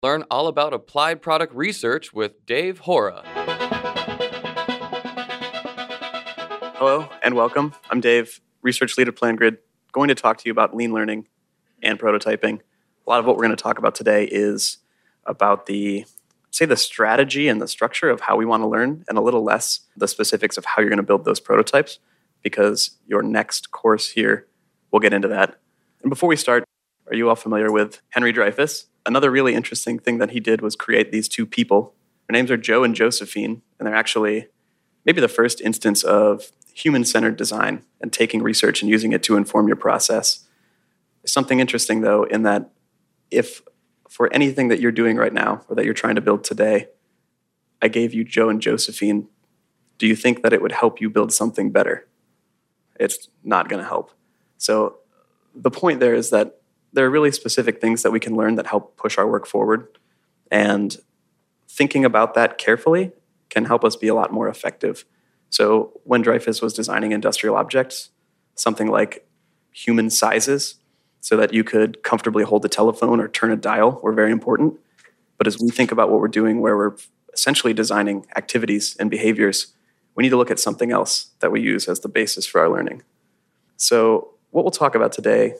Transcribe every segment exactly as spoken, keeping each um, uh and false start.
Learn all about applied product research with Dave Hora. Hello and welcome. I'm Dave, research lead at PlanGrid, going to talk to you about lean learning and prototyping. A lot of what we're going to talk about today is about the, say, the strategy and the structure of how we want to learn, and a little less the specifics of how you're going to build those prototypes, because your next course here will get into that. And before we start, are you all familiar with Henry Dreyfuss? Another really interesting thing that he did was create these two people. Their names are Joe and Josephine, and they're actually maybe the first instance of human-centered design and taking research and using it to inform your process. There's something interesting, though, in that if for anything that you're doing right now or that you're trying to build today, I gave you Joe and Josephine, do you think that it would help you build something better? It's not going to help. So the point there is that there are really specific things that we can learn that help push our work forward. And thinking about that carefully can help us be a lot more effective. So when Dreyfuss was designing industrial objects, something like human sizes, so that you could comfortably hold a telephone or turn a dial, were very important. But as we think about what we're doing, where we're essentially designing activities and behaviors, we need to look at something else that we use as the basis for our learning. So what we'll talk about today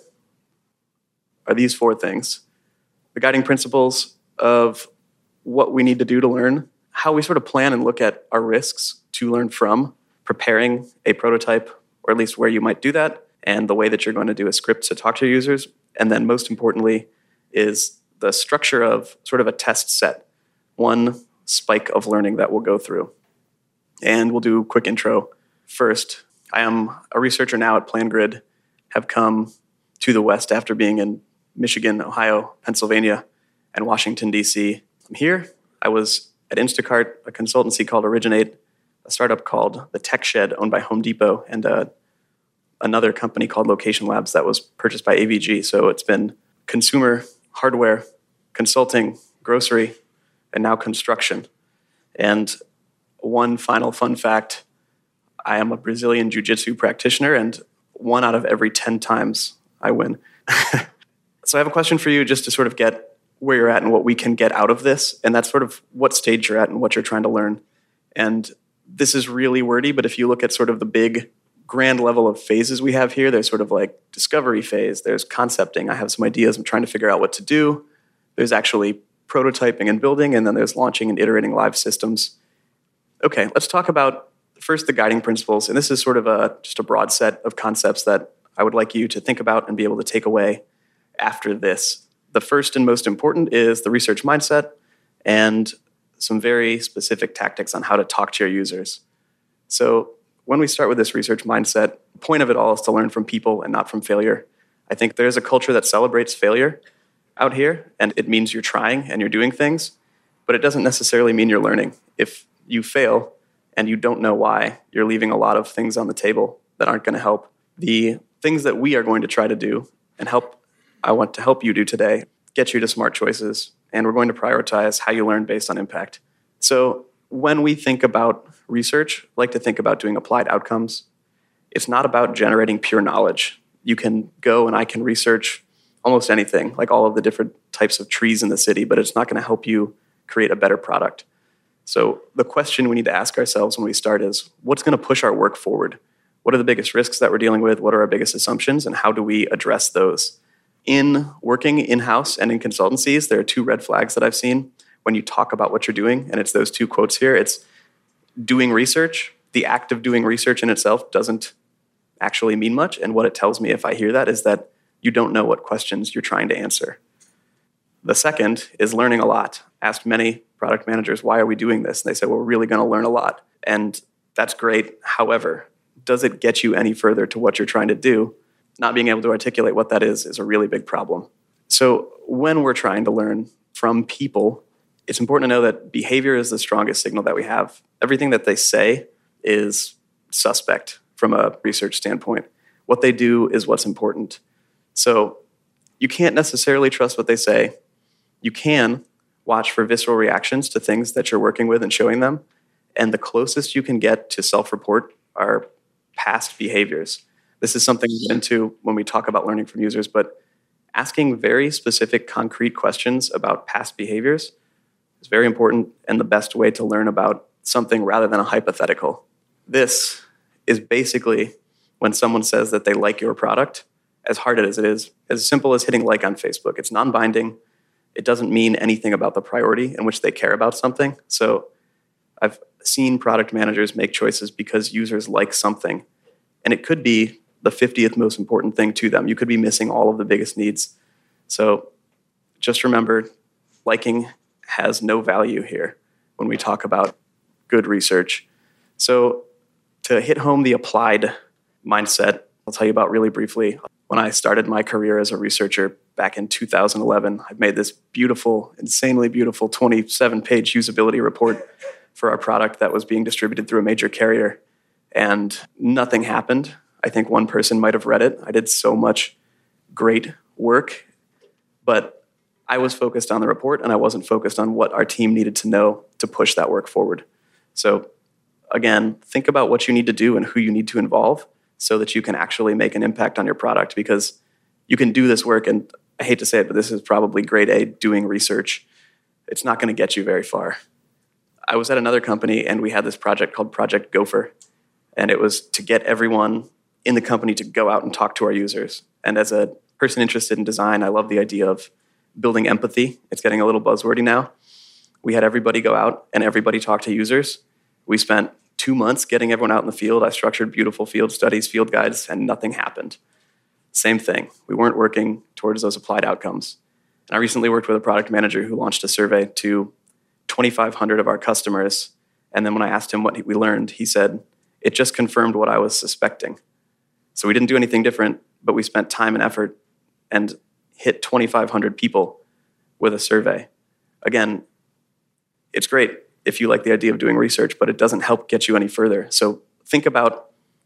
are these four things: the guiding principles of what we need to do to learn, how we sort of plan and look at our risks to learn from, preparing a prototype, or at least where you might do that, and the way that you're going to do a script to talk to your users. And then most importantly is the structure of sort of a test set, one spike of learning that we'll go through. And we'll do a quick intro. First, I am a researcher now at PlanGrid, have come to the West after being in Michigan, Ohio, Pennsylvania, and Washington, D C. I'm here. I was at Instacart, a consultancy called Originate, a startup called The Tech Shed, owned by Home Depot, and uh, another company called Location Labs that was purchased by A V G. So it's been consumer, hardware, consulting, grocery, and now construction. And one final fun fact, I am a Brazilian jiu-jitsu practitioner, and one out of every ten times I win. So I have a question for you just to sort of get where you're at and what we can get out of this. And that's sort of what stage you're at and what you're trying to learn. And this is really wordy, but if you look at sort of the big grand level of phases we have here, there's sort of like discovery phase, there's concepting, I have some ideas, I'm trying to figure out what to do. There's actually prototyping and building, and then there's launching and iterating live systems. Okay, let's talk about first the guiding principles. And this is sort of a just a broad set of concepts that I would like you to think about and be able to take away after this. The first and most important is the research mindset and some very specific tactics on how to talk to your users. So when we start with this research mindset, the point of it all is to learn from people and not from failure. I think there's a culture that celebrates failure out here, and it means you're trying and you're doing things, but it doesn't necessarily mean you're learning. If you fail and you don't know why, you're leaving a lot of things on the table that aren't going to help. The things that we are going to try to do and help, I want to help you do today, get you to smart choices, and we're going to prioritize how you learn based on impact. So when we think about research, I like to think about doing applied outcomes. It's not about generating pure knowledge. You can go and I can research almost anything, like all of the different types of trees in the city, but it's not going to help you create a better product. So the question we need to ask ourselves when we start is, what's going to push our work forward? What are the biggest risks that we're dealing with? What are our biggest assumptions? And how do we address those? In working in-house and in consultancies, there are two red flags that I've seen when you talk about what you're doing, and it's those two quotes here. It's doing research. The act of doing research in itself doesn't actually mean much, and what it tells me if I hear that is that you don't know what questions you're trying to answer. The second is learning a lot. Asked many product managers, why are we doing this? And they said, well, we're really going to learn a lot. And that's great. However, does it get you any further to what you're trying to do? Not being able to articulate what that is is a really big problem. So when we're trying to learn from people, it's important to know that behavior is the strongest signal that we have. Everything that they say is suspect from a research standpoint. What they do is what's important. So you can't necessarily trust what they say. You can watch for visceral reactions to things that you're working with and showing them. And the closest you can get to self-report are past behaviors. This is something we get into when we talk about learning from users, but asking very specific, concrete questions about past behaviors is very important and the best way to learn about something rather than a hypothetical. This is basically when someone says that they like your product, as hard as it is, as simple as hitting like on Facebook. It's non-binding. It doesn't mean anything about the priority in which they care about something. So I've seen product managers make choices because users like something, and it could be the fiftieth most important thing to them. You could be missing all of the biggest needs. So just remember, liking has no value here when we talk about good research. So to hit home the applied mindset, I'll tell you about really briefly. When I started my career as a researcher back in two thousand eleven, I made this beautiful, insanely beautiful twenty-seven page usability report for our product that was being distributed through a major carrier. And nothing happened. I think one person might have read it. I did so much great work, but I was focused on the report and I wasn't focused on what our team needed to know to push that work forward. So again, think about what you need to do and who you need to involve so that you can actually make an impact on your product, because you can do this work, and I hate to say it, but this is probably grade A doing research. It's not going to get you very far. I was at another company and we had this project called Project Gopher, and it was to get everyone in the company to go out and talk to our users. And as a person interested in design, I love the idea of building empathy. It's getting a little buzzwordy now. We had everybody go out and everybody talk to users. We spent two months getting everyone out in the field. I structured beautiful field studies, field guides, and nothing happened. Same thing. We weren't working towards those applied outcomes. And I recently worked with a product manager who launched a survey to twenty-five hundred of our customers. And then when I asked him what we learned, he said, it just confirmed what I was suspecting. So we didn't do anything different, but we spent time and effort and hit twenty-five hundred people with a survey. Again, it's great if you like the idea of doing research, but it doesn't help get you any further. So think about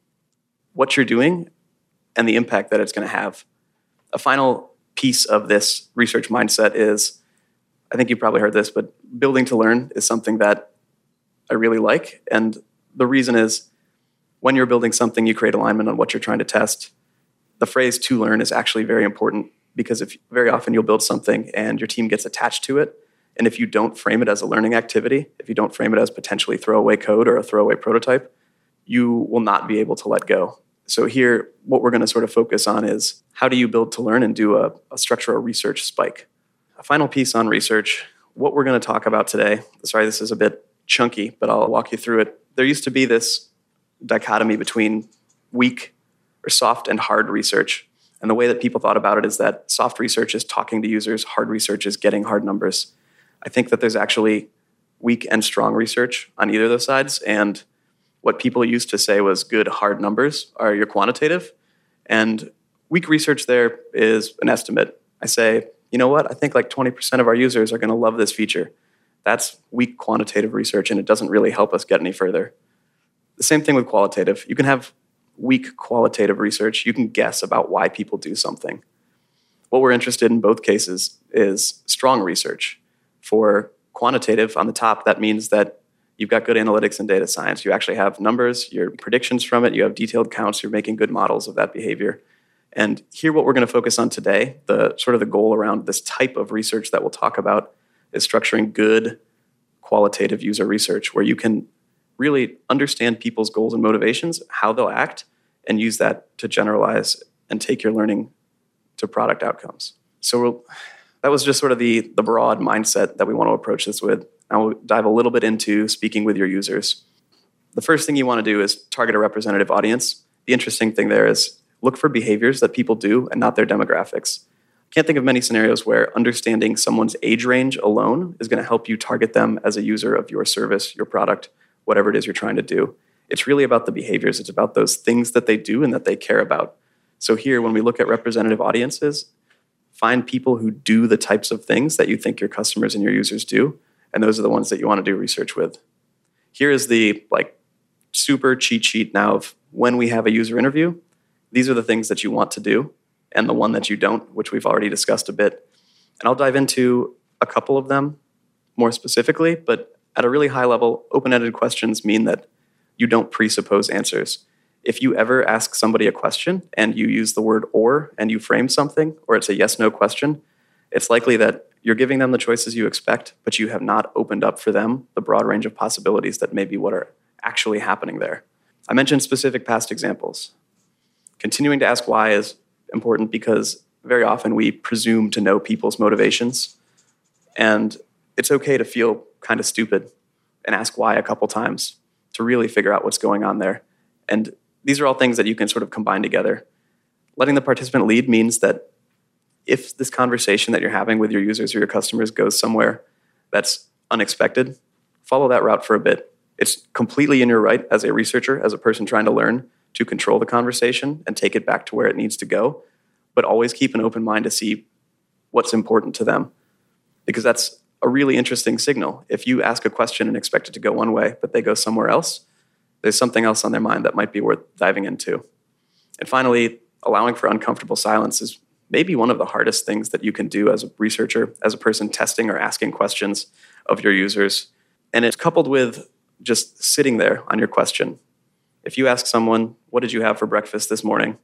what you're doing and the impact that it's going to have. A final piece of this research mindset is, I think you probably heard this, but building to learn is something that I really like. And the reason is, when you're building something, you create alignment on what you're trying to test. The phrase to learn is actually very important, because if very often you'll build something and your team gets attached to it, and if you don't frame it as a learning activity, if you don't frame it as potentially throwaway code or a throwaway prototype, you will not be able to let go. So here, what we're going to sort of focus on is, how do you build to learn and do a, a structure a research spike? A final piece on research, what we're going to talk about today, sorry, this is a bit chunky, but I'll walk you through it. There used to be this dichotomy between weak or soft and hard research. And the way that people thought about it is that soft research is talking to users, hard research is getting hard numbers. I think that there's actually weak and strong research on either of those sides. And what people used to say was good hard numbers are your quantitative. And weak research there is an estimate. I say, you know what? I think like twenty percent of our users are going to love this feature. That's weak quantitative research, and it doesn't really help us get any further. The same thing with qualitative. You can have weak qualitative research. You can guess about why people do something. What we're interested in both cases is strong research. For quantitative, on the top, that means that you've got good analytics and data science. You actually have numbers, your predictions from it, you have detailed counts, you're making good models of that behavior. And here, what we're going to focus on today, the sort of the goal around this type of research that we'll talk about, is structuring good qualitative user research, where you can really understand people's goals and motivations, how they'll act, and use that to generalize and take your learning to product outcomes. So we'll, that was just sort of the, the broad mindset that we want to approach this with. Now we'll dive a little bit into speaking with your users. The first thing you want to do is target a representative audience. The interesting thing there is look for behaviors that people do and not their demographics. I can't think of many scenarios where understanding someone's age range alone is going to help you target them as a user of your service, your product, whatever it is you're trying to do. It's really about the behaviors. It's about those things that they do and that they care about. So here, when we look at representative audiences, find people who do the types of things that you think your customers and your users do, and those are the ones that you want to do research with. Here is the like super cheat sheet now of when we have a user interview. These are the things that you want to do, and the one that you don't, which we've already discussed a bit. And I'll dive into a couple of them more specifically, but at a really high level, open-ended questions mean that you don't presuppose answers. if you ever ask somebody a question and you use the word or and you frame something, or it's a yes-no question, it's likely that you're giving them the choices you expect, but you have not opened up for them the broad range of possibilities that may be what are actually happening there. I mentioned specific past examples. Continuing to ask why is important because very often we presume to know people's motivations, and it's okay to feel kind of stupid and ask why a couple times to really figure out what's going on there. And these are all things that you can sort of combine together. Letting the participant lead means that if this conversation that you're having with your users or your customers goes somewhere that's unexpected, follow that route for a bit. It's completely in your right as a researcher, as a person trying to learn, to control the conversation and take it back to where it needs to go, but always keep an open mind to see what's important to them, because that's a really interesting signal. If you ask a question and expect it to go one way, but they go somewhere else, there's something else on their mind that might be worth diving into. And finally, allowing for uncomfortable silence is maybe one of the hardest things that you can do as a researcher, as a person testing or asking questions of your users. And it's coupled with just sitting there on your question. If you ask someone, what did you have for breakfast this morning?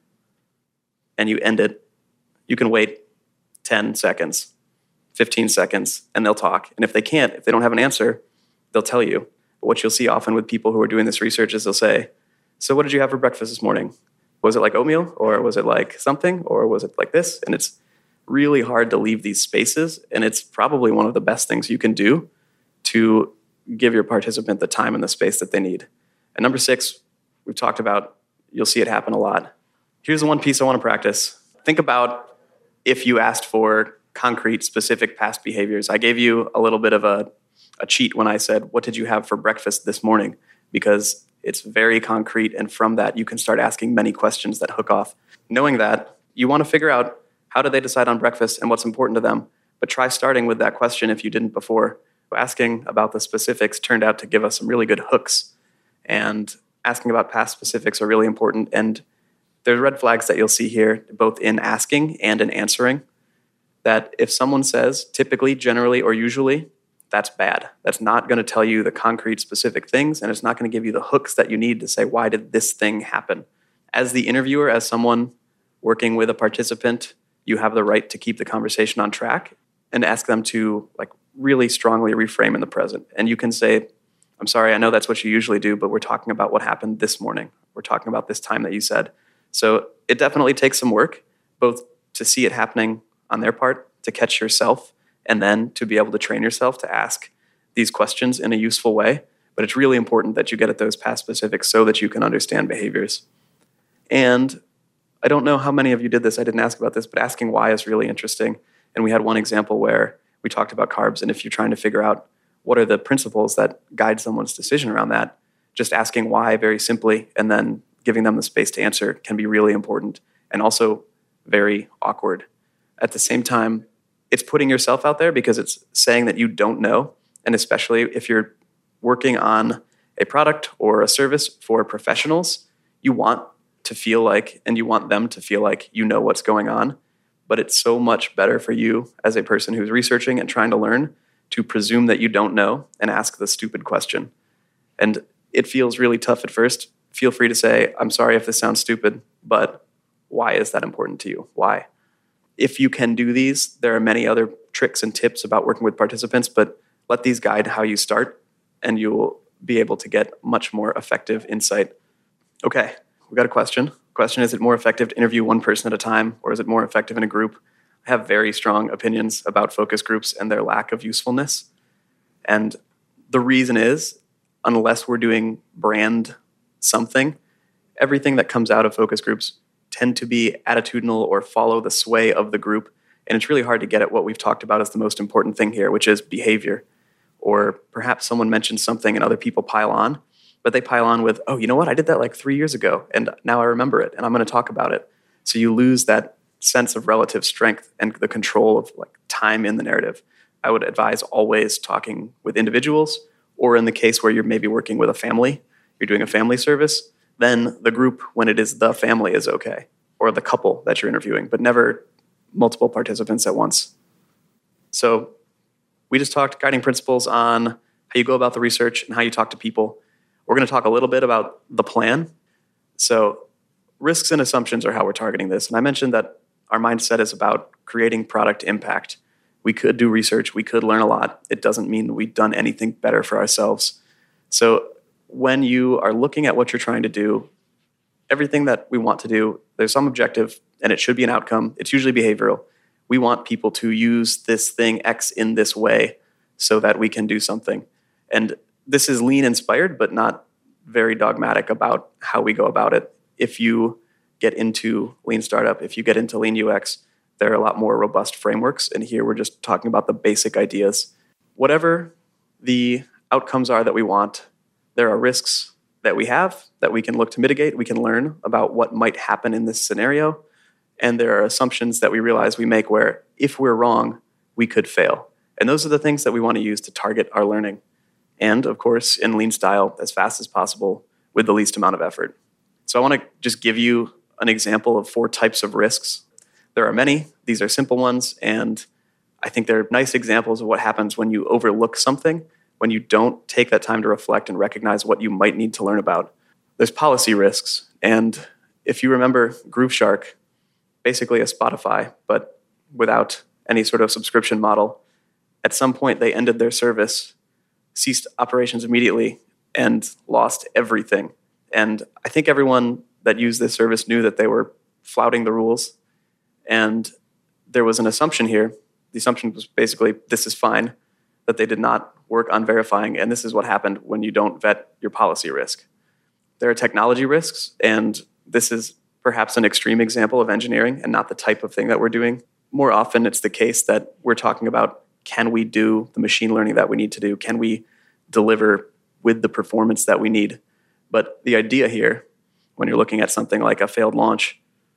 And you end it, you can wait ten seconds, fifteen seconds, and they'll talk. And if they can't, if they don't have an answer, they'll tell you. But what you'll see often with people who are doing this research is they'll say, so what did you have for breakfast this morning? Was it like oatmeal, or was it like something, or was it like this? And it's really hard to leave these spaces, and it's probably one of the best things you can do to give your participant the time and the space that they need. And number six, we've talked about, you'll see it happen a lot. Here's the one piece I want to practice. Think about if you asked for concrete, specific past behaviors. I gave you a little bit of a, a cheat when I said, what did you have for breakfast this morning? Because it's very concrete, and from that, you can start asking many questions that hook off. Knowing that, you want to figure out how did they decide on breakfast and what's important to them, but try starting with that question if you didn't before. Asking about the specifics turned out to give us some really good hooks, and asking about past specifics are really important, and there's red flags that you'll see here, both in asking and in answering, that if someone says typically, generally, or usually, that's bad. That's not going to tell you the concrete specific things, and it's not going to give you the hooks that you need to say, why did this thing happen? As the interviewer, as someone working with a participant, you have the right to keep the conversation on track and ask them to like really strongly reframe in the present. And you can say, I'm sorry, I know that's what you usually do, but we're talking about what happened this morning. We're talking about this time that you said. So it definitely takes some work, both to see it happening on their part, to catch yourself, and then to be able to train yourself to ask these questions in a useful way. But it's really important that you get at those past specifics so that you can understand behaviors. And I don't know how many of you did this. I didn't ask about this, but asking why is really interesting. And we had one example where we talked about carbs. And if you're trying to figure out what are the principles that guide someone's decision around that, just asking why very simply and then giving them the space to answer can be really important and also very awkward. At the same time, it's putting yourself out there because it's saying that you don't know. And especially if you're working on a product or a service for professionals, you want to feel like, and you want them to feel like you know what's going on. But it's so much better for you as a person who's researching and trying to learn to presume that you don't know and ask the stupid question. And it feels really tough at first. Feel free to say, I'm sorry if this sounds stupid, but why is that important to you? Why? If you can do these, there are many other tricks and tips about working with participants, but let these guide how you start, and you will be able to get much more effective insight. Okay, we got a question. Question, is it more effective to interview one person at a time, or is it more effective in a group? I have very strong opinions about focus groups and their lack of usefulness. And the reason is, unless we're doing brand something, everything that comes out of focus groups tend to be attitudinal or follow the sway of the group. And it's really hard to get at what we've talked about as the most important thing here, which is behavior. Or perhaps someone mentions something and other people pile on, but they pile on with, oh, you know what? I did that like three years ago, and now I remember it, and I'm going to talk about it. So you lose that sense of relative strength and the control of like time in the narrative. I would advise always talking with individuals, or in the case where you're maybe working with a family, you're doing a family service, then the group, when it is the family, is okay, or the couple that you're interviewing, but never multiple participants at once. So we just talked guiding principles on how you go about the research and how you talk to people. We're going to talk a little bit about the plan. So risks and assumptions are how we're targeting this. And I mentioned that our mindset is about creating product impact. We could do research. We could learn a lot. It doesn't mean we've done anything better for ourselves. So when you are looking at what you're trying to do, everything that we want to do, there's some objective, and it should be an outcome. It's usually behavioral. We want people to use this thing X in this way so that we can do something. And this is lean inspired, but not very dogmatic about how we go about it. If you get into lean startup, if you get into lean U X, there are a lot more robust frameworks. And here we're just talking about the basic ideas. Whatever the outcomes are that we want, there are risks that we have that we can look to mitigate. We can learn about what might happen in this scenario. And there are assumptions that we realize we make where if we're wrong, we could fail. And those are the things that we want to use to target our learning. And of course, in lean style, as fast as possible with the least amount of effort. So I want to just give you an example of four types of risks. There are many. These are simple ones. And I think they're nice examples of what happens when you overlook something, when you don't take that time to reflect and recognize what you might need to learn about. There's policy risks. And if you remember Grooveshark, basically a Spotify, but without any sort of subscription model, at some point they ended their service, ceased operations immediately, and lost everything. And I think everyone that used this service knew that they were flouting the rules. And there was an assumption here. The assumption was basically, this is fine, that they did not work on verifying. And this is what happened when you don't vet your policy risk. There are technology risks, and this is perhaps an extreme example of engineering and not the type of thing that we're doing. More often, it's the case that we're talking about, can we do the machine learning that we need to do? Can we deliver with the performance that we need? But the idea here, when you're looking at something like a failed launch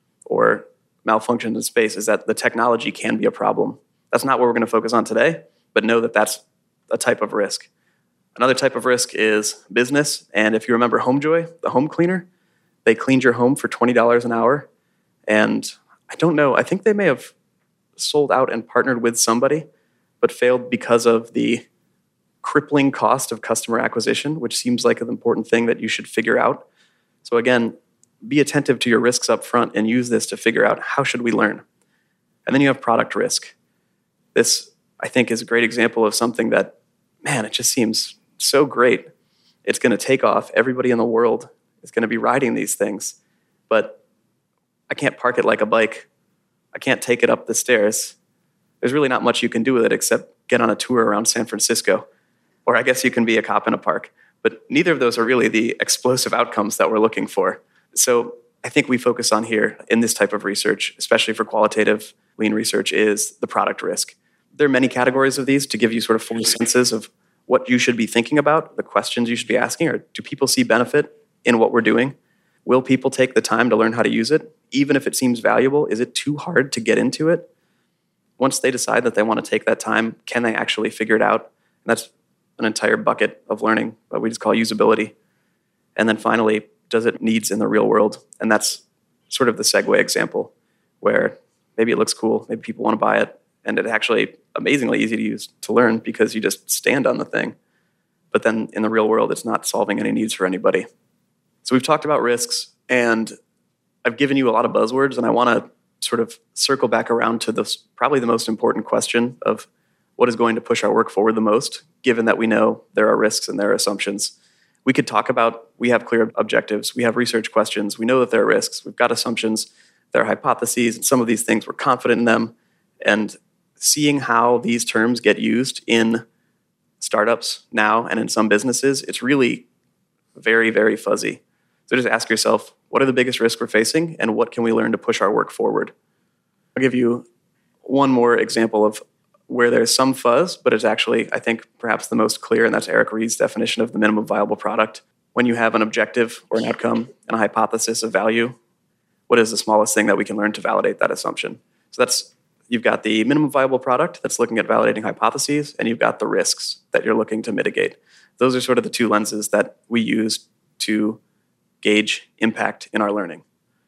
or malfunctions in space, is that the technology can be a problem. That's not what we're going to focus on today, but know that that's a type of risk. Another type of risk is business. And if you remember HomeJoy, the home cleaner, they cleaned your home for twenty dollars an hour. And I don't know, I think they may have sold out and partnered with somebody, but failed because of the crippling cost of customer acquisition, which seems like an important thing that you should figure out. So again, be attentive to your risks up front and use this to figure out how should we learn. And then you have product risk. This, I think, is a great example of something that, man, it just seems so great. It's going to take off. Everybody in the world is going to be riding these things. But I can't park it like a bike. I can't take it up the stairs. There's really not much you can do with it except get on a tour around San Francisco. Or I guess you can be a cop in a park. But neither of those are really the explosive outcomes that we're looking for. So I think we focus on here in this type of research, especially for qualitative lean research, is the product risk. There are many categories of these to give you sort of full senses of what you should be thinking about, the questions you should be asking. Or do people see benefit in what we're doing? Will people take the time to learn how to use it? Even if it seems valuable, is it too hard to get into it? Once they decide that they want to take that time, can they actually figure it out? And that's an entire bucket of learning, what we just call usability. And then finally, does it needs in the real world? And that's sort of the Segway example, where maybe it looks cool, maybe people want to buy it, and it's actually amazingly easy to use to learn because you just stand on the thing. But then in the real world, it's not solving any needs for anybody. So we've talked about risks, and I've given you a lot of buzzwords, and I want to sort of circle back around to this, probably the most important question of what is going to push our work forward the most, given that we know there are risks and there are assumptions. We could talk about, we have clear objectives, we have research questions, we know that there are risks, we've got assumptions, there are hypotheses, and some of these things we're confident in them. And seeing how these terms get used in startups now and in some businesses, it's really very, very fuzzy. So just ask yourself, what are the biggest risks we're facing, and what can we learn to push our work forward? I'll give you one more example of where there's some fuzz, but it's actually, I think, perhaps the most clear, and that's Eric Reed's definition of the minimum viable product. When you have an objective or an outcome and a hypothesis of value, what is the smallest thing that we can learn to validate that assumption? So that's, you've got the minimum viable product that's looking at validating hypotheses, and you've got the risks that you're looking to mitigate. Those are sort of the two lenses that we use to gauge impact in our learning.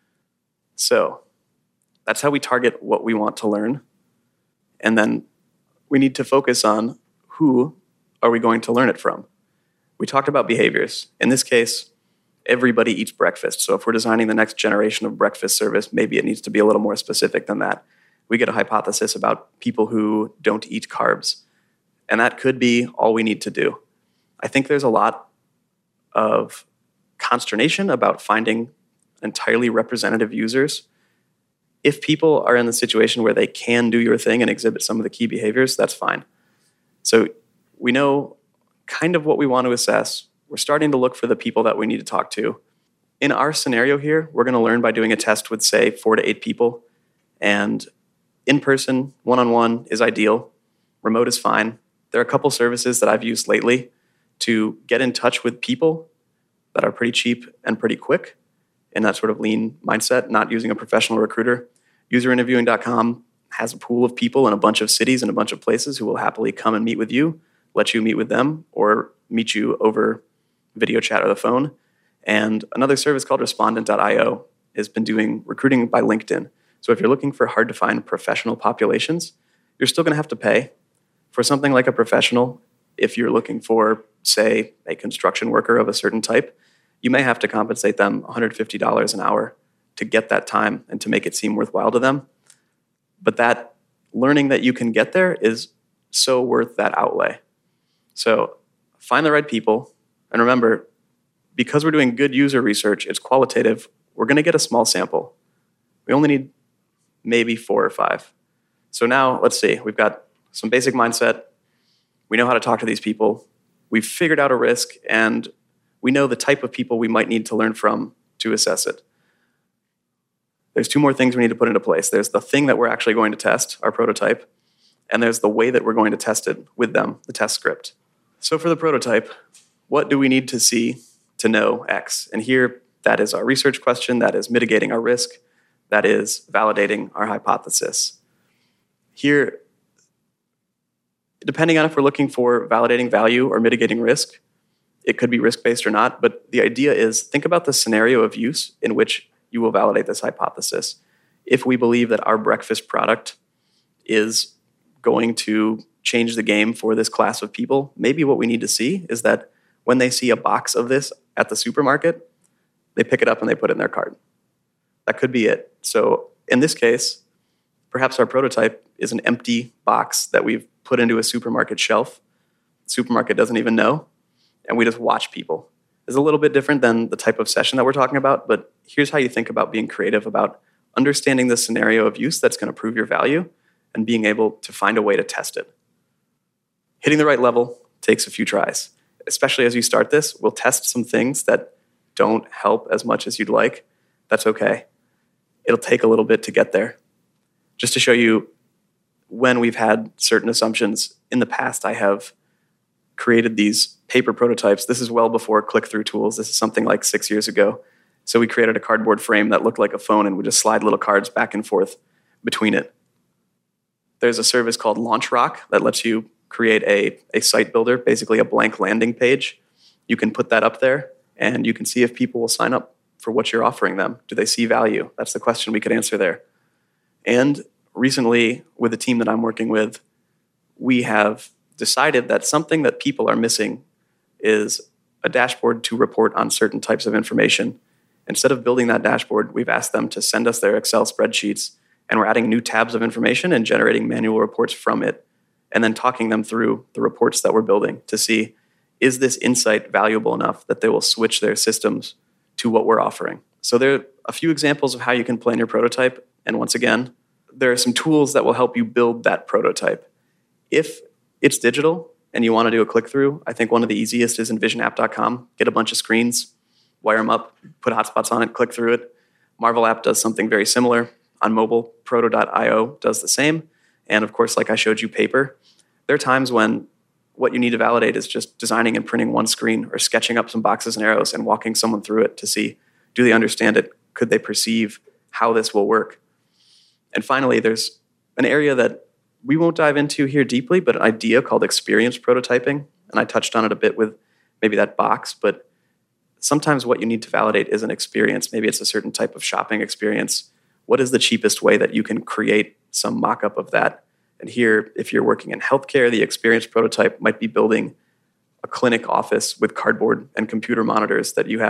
So that's how we target what we want to learn. And then we need to focus on who are we going to learn it from. We talked about behaviors. In this case, everybody eats breakfast. So if we're designing the next generation of breakfast service, maybe it needs to be a little more specific than that. We get a hypothesis about people who don't eat carbs. And that could be all we need to do. I think there's a lot of consternation about finding entirely representative users. If people are in the situation where they can do your thing and exhibit some of the key behaviors, that's fine. So we know kind of what we want to assess. We're starting to look for the people that we need to talk to. In our scenario here, we're going to learn by doing a test with, say, four to eight people. And in-person, one-on-one is ideal. Remote is fine. There are a couple services that I've used lately to get in touch with people that are pretty cheap and pretty quick in that sort of lean mindset, not using a professional recruiter. user interviewing dot com has a pool of people in a bunch of cities and a bunch of places who will happily come and meet with you, let you meet with them, or meet you over video chat or the phone. And another service called respondent dot io has been doing recruiting by LinkedIn. So if you're looking for hard-to-find professional populations, you're still going to have to pay. For something like a professional, if you're looking for, say, a construction worker of a certain type, you may have to compensate them one hundred fifty dollars an hour to get that time and to make it seem worthwhile to them. But that learning that you can get there is so worth that outlay. So find the right people. And remember, because we're doing good user research, it's qualitative, we're going to get a small sample. We only need maybe four or five. So now, let's see, we've got some basic mindset. We know how to talk to these people. We've figured out a risk, and we know the type of people we might need to learn from to assess it. There's two more things we need to put into place. There's the thing that we're actually going to test, our prototype, and there's the way that we're going to test it with them, the test script. So for the prototype, what do we need to see to know X? And here, that is our research question, that is mitigating our risk, that is validating our hypothesis. Here, depending on if we're looking for validating value or mitigating risk, it could be risk-based or not, but the idea is think about the scenario of use in which you will validate this hypothesis. If we believe that our breakfast product is going to change the game for this class of people, maybe what we need to see is that when they see a box of this at the supermarket, they pick it up and they put it in their cart. That could be it. So in this case, perhaps our prototype is an empty box that we've put into a supermarket shelf. The supermarket doesn't even know, and we just watch people. It's a little bit different than the type of session that we're talking about, but here's how you think about being creative about understanding the scenario of use that's going to prove your value and being able to find a way to test it. Hitting the right level takes a few tries. Especially as you start this, we'll test some things that don't help as much as you'd like. That's okay. It'll take a little bit to get there. Just to show you when we've had certain assumptions, in the past I have created these paper prototypes. This is well before click-through tools. This is something like six years ago. So we created a cardboard frame that looked like a phone, and we just slide little cards back and forth between it. There's a service called LaunchRock that lets you create a, a site builder, basically a blank landing page. You can put that up there, and you can see if people will sign up for what you're offering them. Do they see value? That's the question we could answer there. And recently, with the team that I'm working with, we have decided that something that people are missing is a dashboard to report on certain types of information. Instead of building that dashboard, we've asked them to send us their Excel spreadsheets, and we're adding new tabs of information and generating manual reports from it, and then talking them through the reports that we're building to see, is this insight valuable enough that they will switch their systems to what we're offering? So there are a few examples of how you can plan your prototype. And once again, there are some tools that will help you build that prototype. If it's digital and you want to do a click-through, I think one of the easiest is envision app dot com. Get a bunch of screens, wire them up, put hotspots on it, click through it. Marvel App does something very similar. On mobile, proto dot io does the same. And of course, like I showed you, paper. There are times when what you need to validate is just designing and printing one screen or sketching up some boxes and arrows and walking someone through it to see, do they understand it? Could they perceive how this will work? And finally, there's an area that we won't dive into here deeply, but an idea called experience prototyping. And I touched on it a bit with maybe that box, but sometimes what you need to validate is an experience. Maybe it's a certain type of shopping experience. What is the cheapest way that you can create some mock-up of that? And here, if you're working in healthcare, the experience prototype might be building a clinic office with cardboard and computer monitors that you have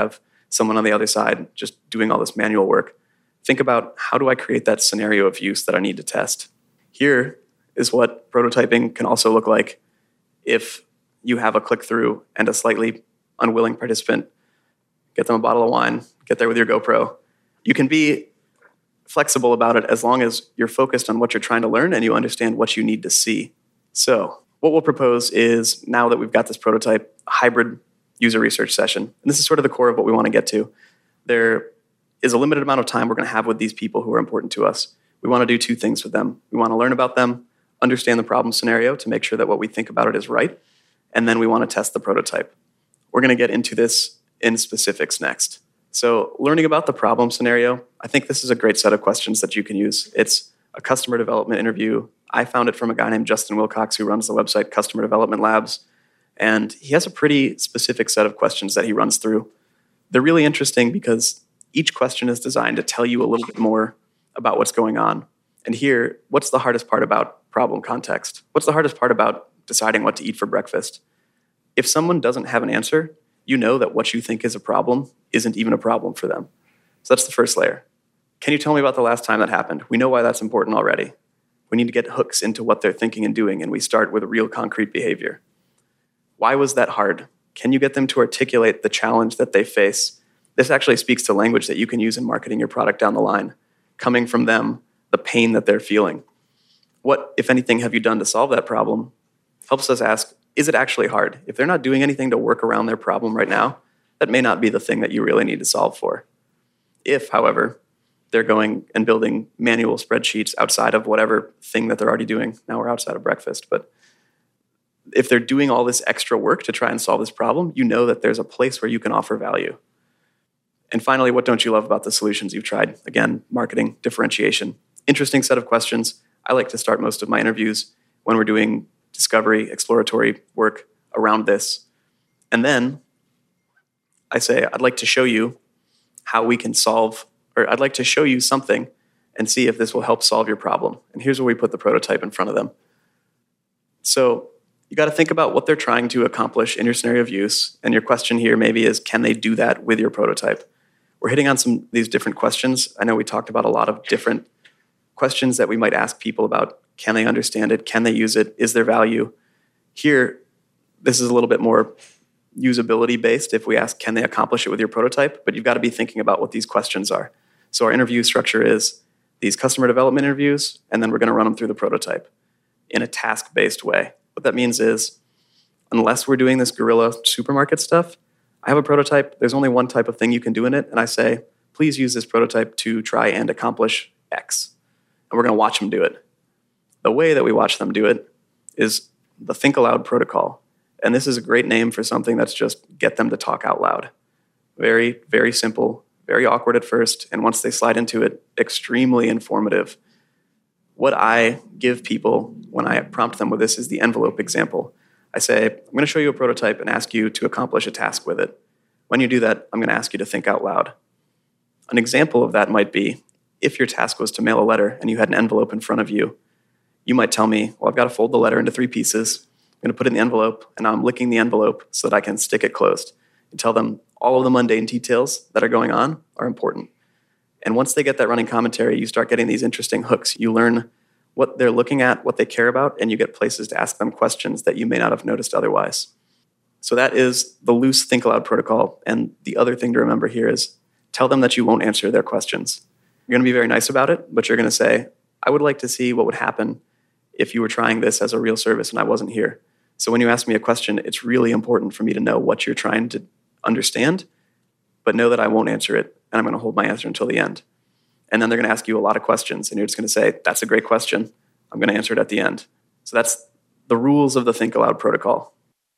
someone on the other side just doing all this manual work. Think about, how do I create that scenario of use that I need to test? Here is what prototyping can also look like if you have a click-through and a slightly unwilling participant. Get them a bottle of wine, get there with your GoPro. You can be flexible about it as long as you're focused on what you're trying to learn and you understand what you need to see. So what we'll propose is, now that we've got this prototype, a hybrid user research session. And this is sort of the core of what we want to get to. There is a limited amount of time we're going to have with these people who are important to us. We want to do two things with them. We want to learn about them, understand the problem scenario to make sure that what we think about it is right, and then we want to test the prototype. We're going to get into this in specifics next. So learning about the problem scenario, I think this is a great set of questions that you can use. It's a customer development interview. I found it from a guy named Justin Wilcox, who runs the website Customer Development Labs. And he has a pretty specific set of questions that he runs through. They're really interesting because each question is designed to tell you a little bit more about what's going on. And here, what's the hardest part about problem context? What's the hardest part about deciding what to eat for breakfast? If someone doesn't have an answer, you know that what you think is a problem isn't even a problem for them. So that's the first layer. Can you tell me about the last time that happened? We know why that's important already. We need to get hooks into what they're thinking and doing, and we start with real concrete behavior. Why was that hard? Can you get them to articulate the challenge that they face? This actually speaks to language that you can use in marketing your product down the line, coming from them, the pain that they're feeling. What, if anything, have you done to solve that problem? Helps us ask, is it actually hard? If they're not doing anything to work around their problem right now, that may not be the thing that you really need to solve for. If, however, they're going and building manual spreadsheets outside of whatever thing that they're already doing, now we're outside of breakfast, but if they're doing all this extra work to try and solve this problem, you know that there's a place where you can offer value. And finally, what don't you love about the solutions you've tried? Again, marketing, differentiation. Interesting set of questions. I like to start most of my interviews when we're doing discovery, exploratory work around this. And then I say, I'd like to show you how we can solve, or I'd like to show you something and see if this will help solve your problem. And here's where we put the prototype in front of them. So you got to think about what they're trying to accomplish in your scenario of use. And your question here maybe is, can they do that with your prototype? We're hitting on some of these different questions. I know we talked about a lot of different questions that we might ask people about. Can they understand it? Can they use it? Is there value? Here, this is a little bit more usability based if we ask, can they accomplish it with your prototype? But you've got to be thinking about what these questions are. So our interview structure is these customer development interviews, and then we're going to run them through the prototype in a task-based way. What that means is, unless we're doing this guerrilla supermarket stuff, I have a prototype. There's only one type of thing you can do in it. And I say, please use this prototype to try and accomplish X. And we're going to watch them do it. The way that we watch them do it is the Think Aloud protocol. And this is a great name for something that's just get them to talk out loud. Very, very simple, very awkward at first. And once they slide into it, extremely informative. What I give people when I prompt them with this is the envelope example. I say, I'm going to show you a prototype and ask you to accomplish a task with it. When you do that, I'm going to ask you to think out loud. An example of that might be, if your task was to mail a letter and you had an envelope in front of you, you might tell me, well, I've got to fold the letter into three pieces. I'm going to put it in the envelope, and now I'm licking the envelope so that I can stick it closed. And tell them all of the mundane details that are going on are important. And once they get that running commentary, you start getting these interesting hooks. You learn what they're looking at, what they care about, and you get places to ask them questions that you may not have noticed otherwise. So that is the loose Think Aloud protocol. And the other thing to remember here is tell them that you won't answer their questions. You're going to be very nice about it, but you're going to say, I would like to see what would happen if you were trying this as a real service and I wasn't here. So when you ask me a question, it's really important for me to know what you're trying to understand, but know that I won't answer it, and I'm going to hold my answer until the end. And then they're going to ask you a lot of questions, and you're just going to say, that's a great question. I'm going to answer it at the end. So that's the rules of the Think Aloud protocol.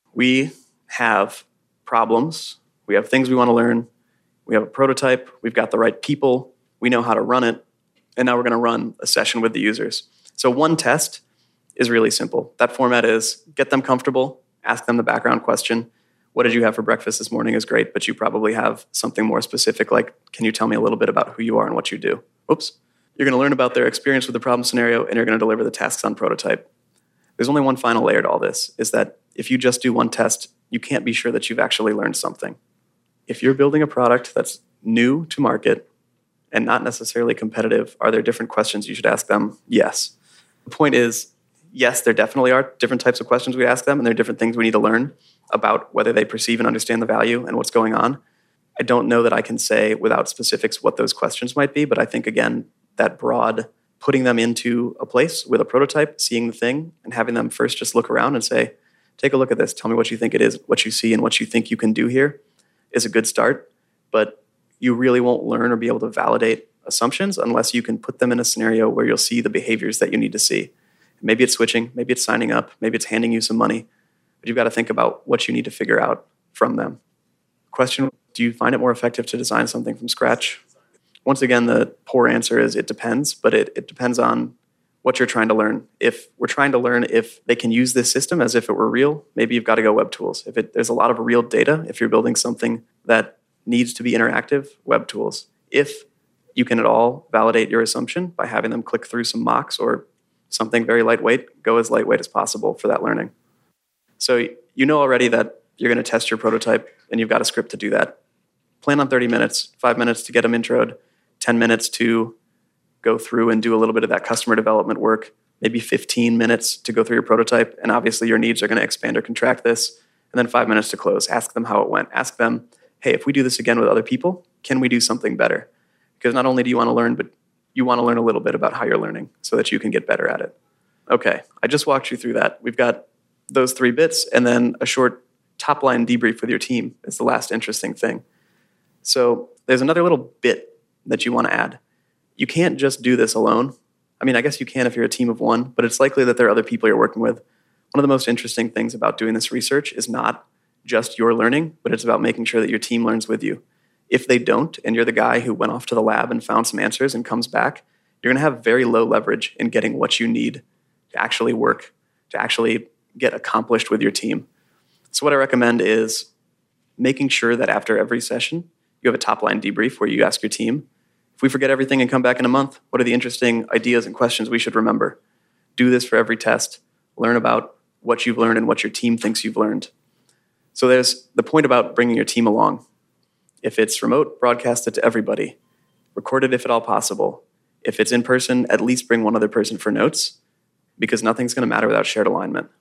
We have problems. We have things we want to learn. We have a prototype. We've got the right people. We know how to run it. And now we're going to run a session with the users. So one test is really simple. That format is get them comfortable, ask them the background question. What did you have for breakfast this morning is great, but you probably have something more specific like, can you tell me a little bit about who you are and what you do? Oops. You're going to learn about their experience with the problem scenario, and you're going to deliver the tasks on prototype. There's only one final layer to all this, is that if you just do one test, you can't be sure that you've actually learned something. if you're building a product that's new to market and not necessarily competitive, are there different questions you should ask them? Yes. The point is, yes, there definitely are different types of questions we ask them, and there are different things we need to learn about whether they perceive and understand the value and what's going on. I don't know that I can say without specifics what those questions might be, but I think, again, that broad putting them into a place with a prototype, seeing the thing, and having them first just look around and say, take a look at this, tell me what you think it is, what you see, and what you think you can do here is a good start. But you really won't learn or be able to validate assumptions unless you can put them in a scenario where you'll see the behaviors that you need to see. Maybe it's switching, maybe it's signing up, maybe it's handing you some money, but you've got to think about what you need to figure out from them. Question, do you find it more effective to design something from scratch? Once again, the poor answer is it depends, but it, it depends on what you're trying to learn. If we're trying to learn if they can use this system as if it were real, maybe you've got to go web tools. If it, there's a lot of real data, if you're building something that needs to be interactive, web tools. If you can at all validate your assumption by having them click through some mocks or something very lightweight, go as lightweight as possible for that learning. So you know already that you're going to test your prototype and you've got a script to do that. Plan on thirty minutes, five minutes to get them introed, ten minutes to go through and do a little bit of that customer development work, maybe fifteen minutes to go through your prototype, and obviously your needs are going to expand or contract this, and then five minutes to close. Ask them how it went. Ask them, hey, if we do this again with other people, can we do something better? Because not only do you want to learn, but you want to learn a little bit about how you're learning so that you can get better at it. Okay, I just walked you through that. We've got those three bits, and then a short top-line debrief with your team is the last interesting thing. So there's another little bit that you want to add. You can't just do this alone. I mean, I guess you can if you're a team of one, but it's likely that there are other people you're working with. One of the most interesting things about doing this research is not just your learning, but it's about making sure that your team learns with you. If they don't, and you're the guy who went off to the lab and found some answers and comes back, you're going to have very low leverage in getting what you need to actually work, to actually get accomplished with your team. So what I recommend is making sure that after every session, you have a top-line debrief where you ask your team, if we forget everything and come back in a month, what are the interesting ideas and questions we should remember? Do this for every test. Learn about what you've learned and what your team thinks you've learned. So there's the point about bringing your team along. If it's remote, broadcast it to everybody. Record it if at all possible. If it's in person, at least bring one other person for notes, because nothing's going to matter without shared alignment.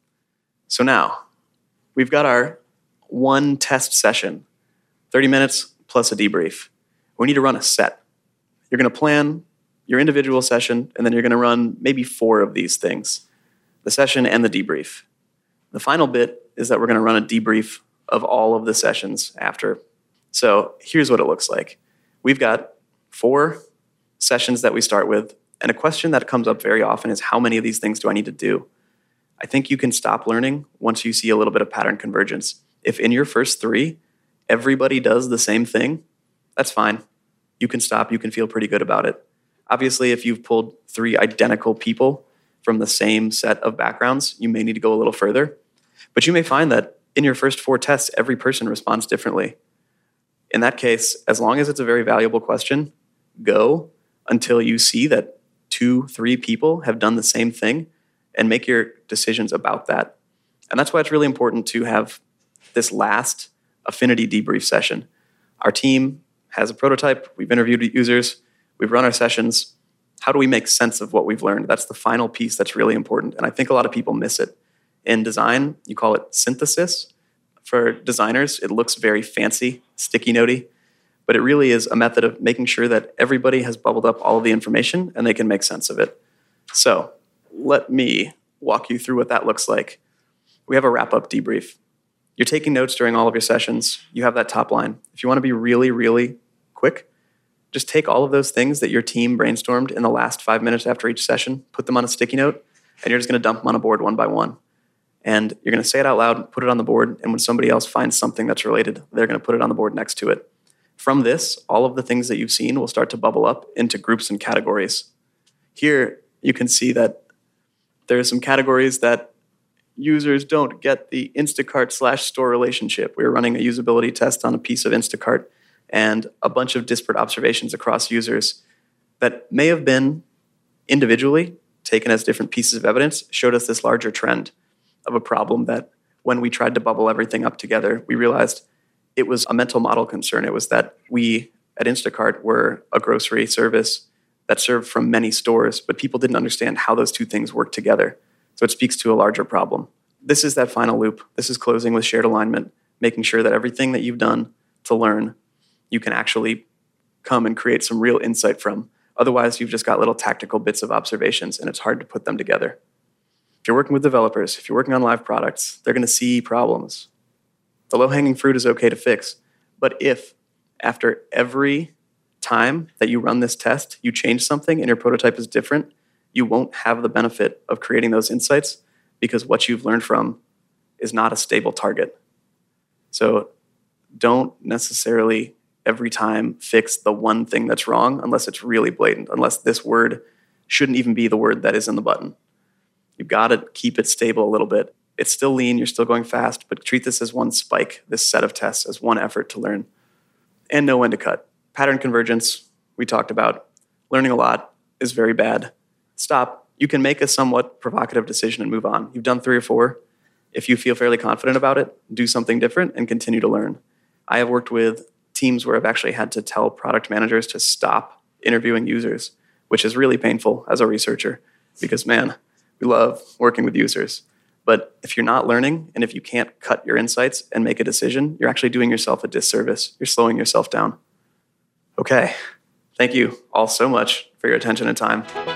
So now, we've got our one test session, thirty minutes plus a debrief. We need to run a set. You're going to plan your individual session, and then you're going to run maybe four of these things, the session and the debrief. The final bit is that we're going to run a debrief of all of the sessions after. So here's what it looks like. We've got four sessions that we start with, and a question that comes up very often is, how many of these things do I need to do? I think you can stop learning once you see a little bit of pattern convergence. If in your first three, everybody does the same thing, that's fine. You can stop. You can feel pretty good about it. Obviously, if you've pulled three identical people from the same set of backgrounds, you may need to go a little further. But you may find that in your first four tests, every person responds differently. In that case, as long as it's a very valuable question, go until you see that two, three people have done the same thing, and make your decisions about that. And that's why it's really important to have this last affinity debrief session. Our team has a prototype. We've interviewed users. We've run our sessions. How do we make sense of what we've learned? That's the final piece that's really important. And I think a lot of people miss it. In design, you call it synthesis. For designers, it looks very fancy, sticky notey, but it really is a method of making sure that everybody has bubbled up all of the information and they can make sense of it. So let me walk you through what that looks like. We have a wrap-up debrief. You're taking notes during all of your sessions. You have that top line. If you want to be really, really quick, just take all of those things that your team brainstormed in the last five minutes after each session, put them on a sticky note, and you're just going to dump them on a board one by one. And you're going to say it out loud, put it on the board, and when somebody else finds something that's related, they're going to put it on the board next to it. From this, all of the things that you've seen will start to bubble up into groups and categories. Here, you can see that there are some categories that users don't get the Instacart slash store relationship. We were running a usability test on a piece of Instacart, and a bunch of disparate observations across users that may have been individually taken as different pieces of evidence showed us this larger trend of a problem that when we tried to bubble everything up together, we realized it was a mental model concern. It was that we at Instacart were a grocery service that served from many stores, but people didn't understand how those two things work together. So it speaks to a larger problem. This is that final loop. This is closing with shared alignment, making sure that everything that you've done to learn, you can actually come and create some real insight from. Otherwise, you've just got little tactical bits of observations, and it's hard to put them together. If you're working with developers, if you're working on live products, they're going to see problems. The low-hanging fruit is okay to fix. But if after every time that you run this test, you change something and your prototype is different, you won't have the benefit of creating those insights because what you've learned from is not a stable target. So don't necessarily every time fix the one thing that's wrong unless it's really blatant, unless this word shouldn't even be the word that is in the button. You've got to keep it stable a little bit. It's still lean, you're still going fast, but treat this as one spike, this set of tests as one effort to learn. And know when to cut. Pattern convergence, we talked about. Learning a lot is very bad. Stop. You can make a somewhat provocative decision and move on. You've done three or four. If you feel fairly confident about it, do something different and continue to learn. I have worked with teams where I've actually had to tell product managers to stop interviewing users, which is really painful as a researcher because, man, we love working with users. But if you're not learning and if you can't cut your insights and make a decision, you're actually doing yourself a disservice. You're slowing yourself down. Okay. Thank you all so much for your attention and time.